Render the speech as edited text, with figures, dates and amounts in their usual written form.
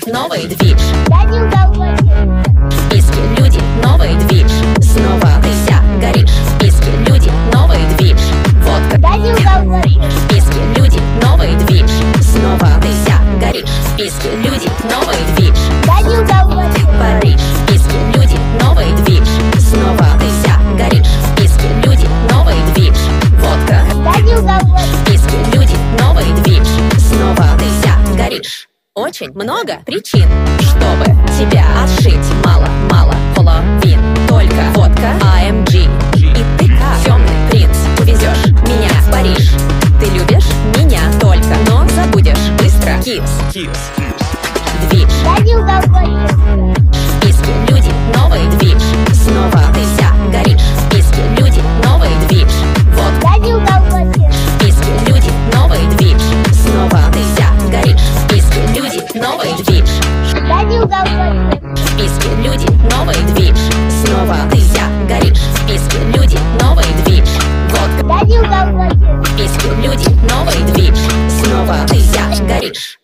новый движ. Я не уговорил. В списке люди, новый движ. Снова ты вся горишь. В списке люди, новый движ. Водка, Я не уговорил. в списке люди, новый движ. Снова ты вся горишь. В списке люди, новый движ. Я не уговорил. Париж. В списке люди, новый движ. Снова ты вся горишь. В списке люди, новый движ. Водка, Я не уговорил. в списке люди, новый движ. Снова ты вся горишь. Очень много причин, чтобы тебя отшить. Мало половин, только водка, AMG. И ты как темный принц, увезешь меня в Париж. Ты любишь меня только, но забудешь быстро. Кис, движ. Я не уговорил. В списке люди, новый движ. Снова ты вся горишь. В списке люди, новый движ. Водка, Я не уговорил. в списке люди, новый движ. Снова ты вся горишь. В списке люди, новый движ. Я не уговорил. В списке люди, новый движ. Снова ты вся горишь. В списке люди, новый движ. Водка, Я не уговорил. в списке люди, новый движ. Снова ты вся горишь.